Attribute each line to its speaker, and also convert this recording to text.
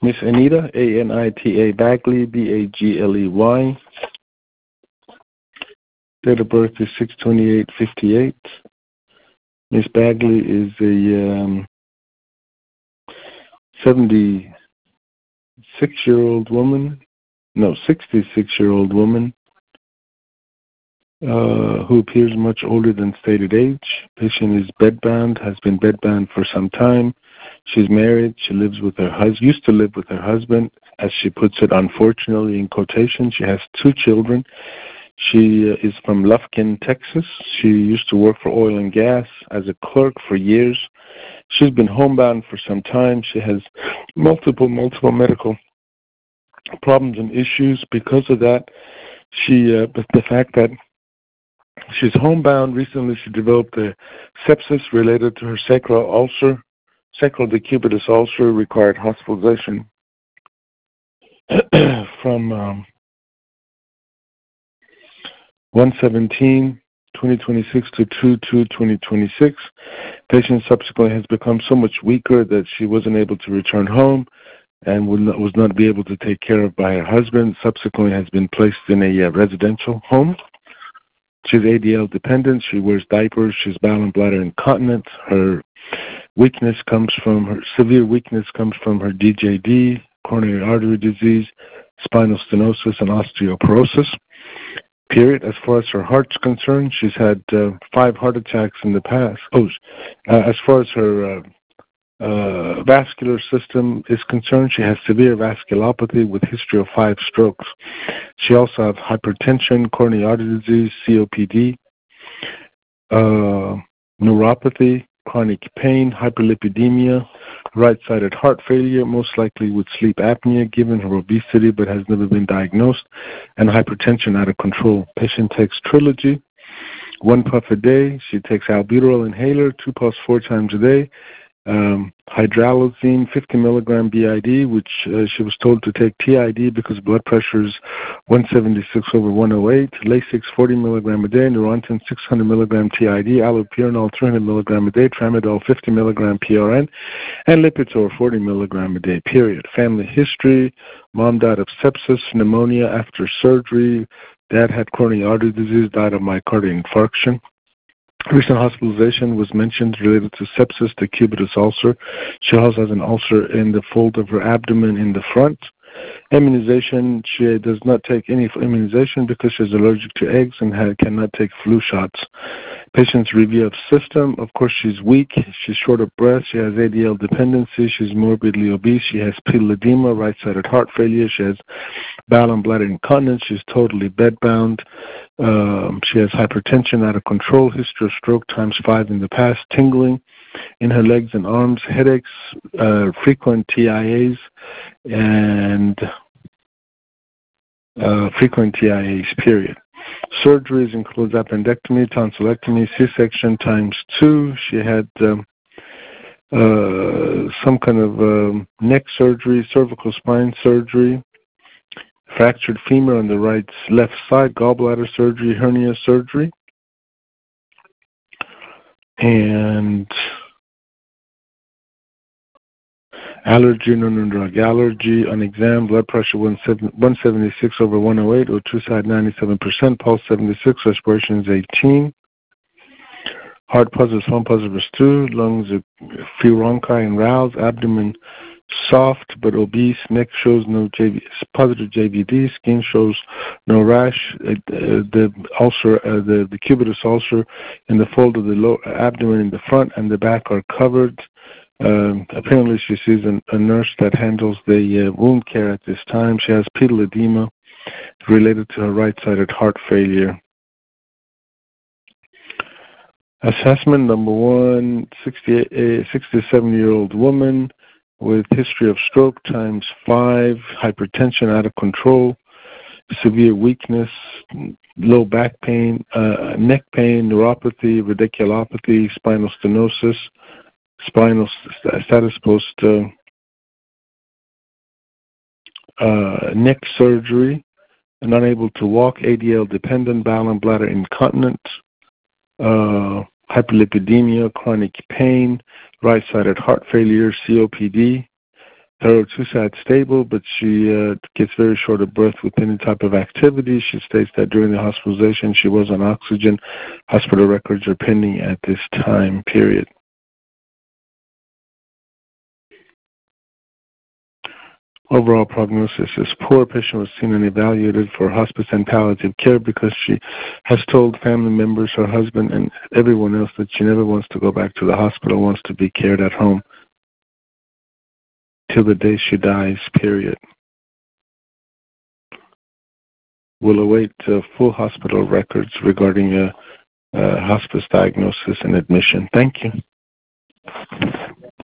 Speaker 1: Miss Anita, Anita Bagley, Bagley. Date of birth is 6/28/58. Miss Bagley is a 76-year-old woman. No, 66-year-old woman who appears much older than stated age. Patient is bedbound, has been bedbound for some time. She's married. She lives with her husband. Used to live with her husband, as she puts it, unfortunately, in quotation. She has 2 children. She is from Lufkin, Texas. She used to work for oil and gas as a clerk for years. She's been homebound for some time. She has multiple medical problems and issues because of that. But the fact that she's homebound, recently she developed a sepsis related to her sacral decubitus ulcer, required hospitalization from 1/17/2026 to 2/2/2026. Patient subsequently has become so much weaker that she wasn't able to return home and was not be able to take care of by her husband. Subsequently has been placed in a residential home. She's ADL dependent. She wears diapers. She's bowel and bladder incontinent. Her severe weakness comes from her DJD, coronary artery disease, spinal stenosis, and osteoporosis. Period. As far as her heart's concerned, she's had 5 heart attacks in the past. As far as her vascular system is concerned, she has severe vasculopathy with history of 5 strokes. She also has hypertension, coronary artery disease, COPD, neuropathy, chronic pain, hyperlipidemia, right-sided heart failure, most likely with sleep apnea given her obesity but has never been diagnosed, and hypertension out of control. Patient takes Trilogy, 1 puff a day. She takes albuterol inhaler, 2 puffs 4 times a day. Hydralazine, 50 milligram BID, which she was told to take TID because blood pressure is 176/108. Lasix, 40 milligram a day. Neurontin, 600 milligram TID. Allopurinol, 300 milligram a day. Tramadol, 50 milligram PRN. And Lipitor, 40 milligram a day, period. Family history: mom died of sepsis, pneumonia after surgery. Dad had coronary artery disease, died of myocardial infarction. Recent hospitalization was mentioned related to sepsis, decubitus ulcer. She also has an ulcer in the fold of her abdomen in the front. Immunization: she does not take any immunization because she's allergic to eggs and cannot take flu shots. Patient's review of system: of course, she's weak, she's short of breath, she has ADL dependency, she's morbidly obese, she has pedal edema, right-sided heart failure, she has bowel and bladder incontinence, she's totally bedbound, she has hypertension out of control, history of stroke ×5 in the past, tingling in her legs and arms, headaches, frequent TIAs, and frequent TIAs, period. Surgeries include appendectomy, tonsillectomy, C-section ×2. She had some kind of neck surgery, cervical spine surgery, fractured femur on the left side, gallbladder surgery, hernia surgery, and allergy, non-drug allergy. On exam, blood pressure 176/108, O2 side 97%, pulse 76, respiration is 18. Heart positive, home positive 2, lungs a few rhonchi and rouse, abdomen soft but obese, neck shows no positive JVD, skin shows no rash. The ulcer, the decubitus ulcer in the fold of the lower abdomen in the front and the back are covered. Apparently she sees a nurse that handles the wound care at this time. She has pedal edema related to her right-sided heart failure. Assessment number 1, 67-year-old woman with history of stroke ×5, hypertension out of control, severe weakness, low back pain, neck pain, neuropathy, radiculopathy, spinal stenosis, spinal status post neck surgery, and unable to walk, ADL dependent, bowel and bladder incontinent, hyperlipidemia, chronic pain, right-sided heart failure, COPD, Thorough TSAT stable, but she gets very short of breath with any type of activity. She states that during the hospitalization she was on oxygen. Hospital records are pending at this time, period. Overall prognosis is poor. Patient was seen and evaluated for hospice and palliative care because she has told family members, her husband, and everyone else that she never wants to go back to the hospital, wants to be cared at home till the day she dies, period. We'll await full hospital records regarding a hospice diagnosis and admission. Thank you.